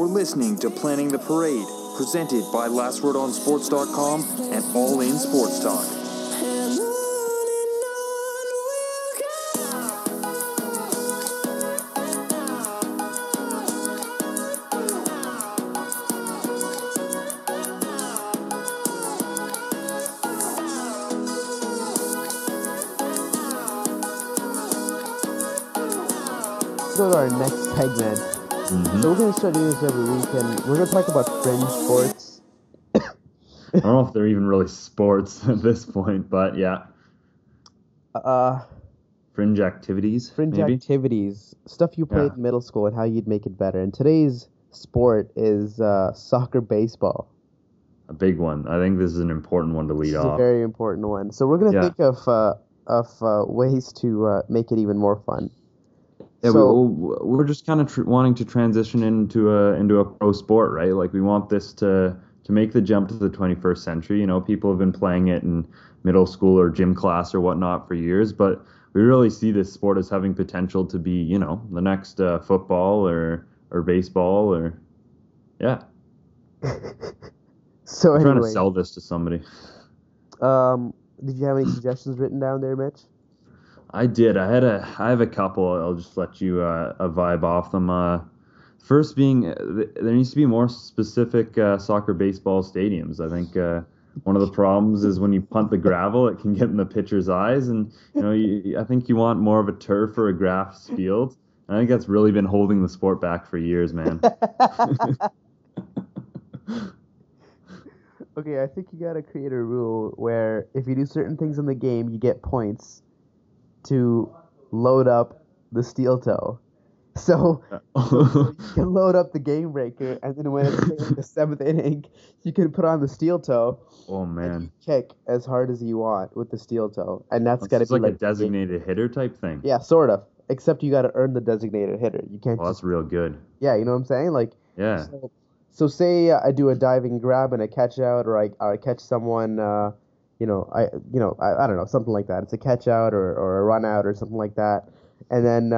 listening to Planning the Parade, presented by LastWordOnSports.com and All In Sports Talk. Go to our next segment. So we're going to start doing this every week, and we're going to talk about fringe sports. I don't know if they're even really sports at this point, but yeah. Fringe activities, maybe? Activities. Stuff you played in middle school and how you'd make it better. And today's sport is soccer baseball. A big one. I think this is an important one to lead off. It's a very important one. So we're going to think of ways to make it even more fun. Yeah, so, we're just kind of wanting to transition into a pro sport, right? Like we want this to make the jump to the 21st century. You know, people have been playing it in middle school or gym class or whatnot for years, but we really see this sport as having potential to be, you know, the next football or baseball or So I'm trying to sell this to somebody. Did you have any suggestions written down there, Mitch? I did. I have a couple. I'll just let you a vibe off them. First being, there needs to be more specific soccer baseball stadiums. I think one of the problems is when you punt the gravel, it can get in the pitcher's eyes, and you know, I think you want more of a turf or a grass field. I think that's really been holding the sport back for years, man. Okay, I think you gotta create a rule where if you do certain things in the game, you get points to load up the steel toe. So you can load up the game breaker, and then when it's in the 7th inning, you can put on the steel toe. Oh man! And kick as hard as you want with the steel toe, and that's gotta be like a designated hitter type thing. Yeah, sort of. Except you gotta earn the designated hitter. You can't. Well, that's real good. Yeah, you know what I'm saying? Like. Yeah. So say I do a diving grab and a catch out, or I catch someone. I don't know, something like that. It's a catch out or a run out or something like that. And then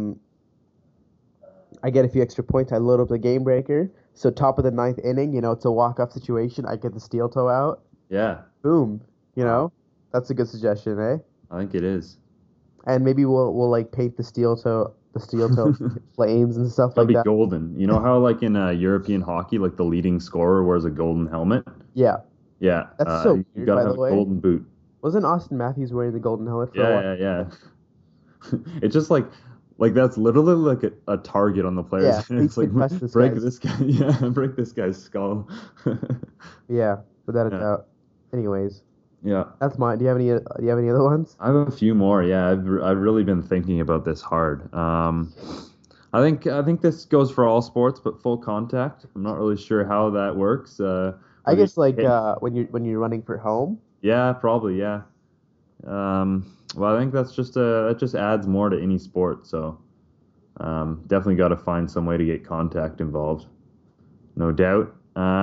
I get a few extra points. I load up the game breaker. So top of the 9th inning, it's a walk-off situation. I get the steel toe out. Yeah. Boom. That's a good suggestion, eh? I think it is. And maybe we'll like paint the steel toe flames and stuff like that. That'd be golden. You know how like in European hockey, like the leading scorer wears a golden helmet? Yeah. Yeah, that's so weird, you gotta have a golden boot. Wasn't Austin Matthews wearing the golden helmet for a while? Yeah. It's just like that's literally like a target on the players. Yeah, it's like break this guy. Yeah, break this guy's skull. Yeah, without a doubt. Anyways. Yeah. That's mine. Do you have any other ones? I have a few more. Yeah, I've really been thinking about this hard. I think this goes for all sports, but full contact. I'm not really sure how that works. I guess like when you're running for home. Yeah, probably. Yeah. Well, I think that just adds more to any sport. So, definitely got to find some way to get contact involved. No doubt.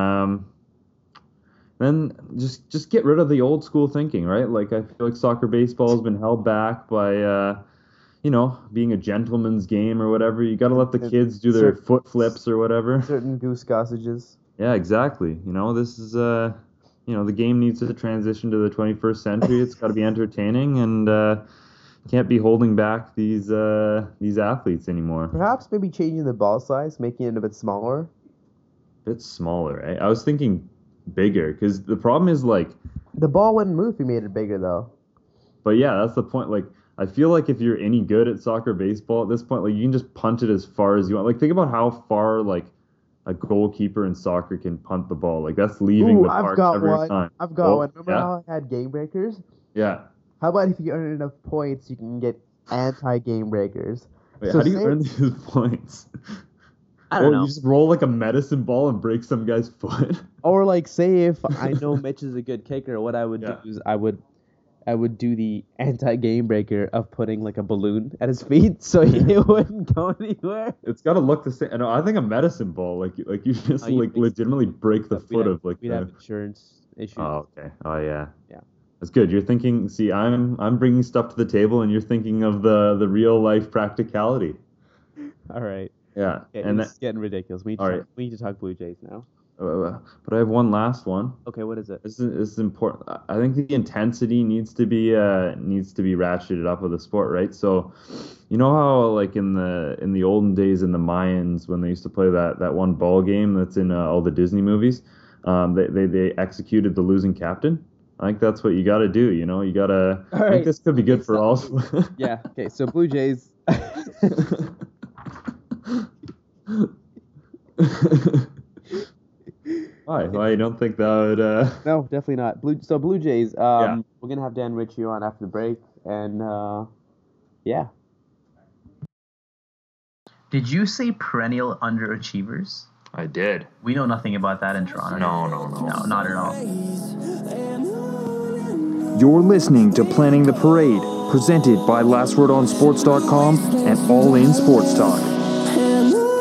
Then just get rid of the old school thinking, right? Like I feel like soccer baseball has been held back by being a gentleman's game or whatever. You got to let the kids do their foot flips or whatever. Certain goose gossages. Yeah, exactly. This is the game needs to transition to the 21st century. It's got to be entertaining and can't be holding back these athletes anymore. Perhaps maybe changing the ball size, making it a bit smaller. Eh? I was thinking bigger because the problem is like the ball wouldn't move if you made it bigger though. But yeah, that's the point. Like I feel like if you're any good at soccer baseball at this point, like you can just punt it as far as you want. Like think about how far like a goalkeeper in soccer can punt the ball. Like that's leaving the park every time. I've got one. Remember how I had game breakers? Yeah. How about if you earn enough points, you can get anti-game breakers? Wait, how do you earn these points? I don't know. You just roll like a medicine ball and break some guy's foot? Or like say if I know Mitch is a good kicker, what I would do is I would do the anti-game breaker of putting like a balloon at his feet so he wouldn't go anywhere. It's got to look the same. I think a medicine ball, like you just legitimately break the foot of like. We'd have insurance issues. Oh, okay. Oh, yeah. Yeah. That's good. You're thinking. See, I'm bringing stuff to the table, and you're thinking of the real life practicality. All right. Yeah, Okay, and it's getting ridiculous. We all right. need to talk Blue Jays now. But I have one last one. Okay, what is it? This is important. I think the intensity needs to be ratcheted up with the sport, right? So, you know how like in the olden days in the Mayans when they used to play that one ball game that's in all the Disney movies, they executed the losing captain. I think that's what you got to do. You know, you got to. I think this could be good for all. Yeah. Okay. So Blue Jays. Why? You don't think that would? No, definitely not. Blue Jays. Yeah. We're gonna have Dan Ritchie on after the break, and yeah. Did you say perennial underachievers? I did. We know nothing about that in Toronto. No, not at all. You're listening to Planning the Parade, presented by LastWordOnSports.com and All In Sports Talk.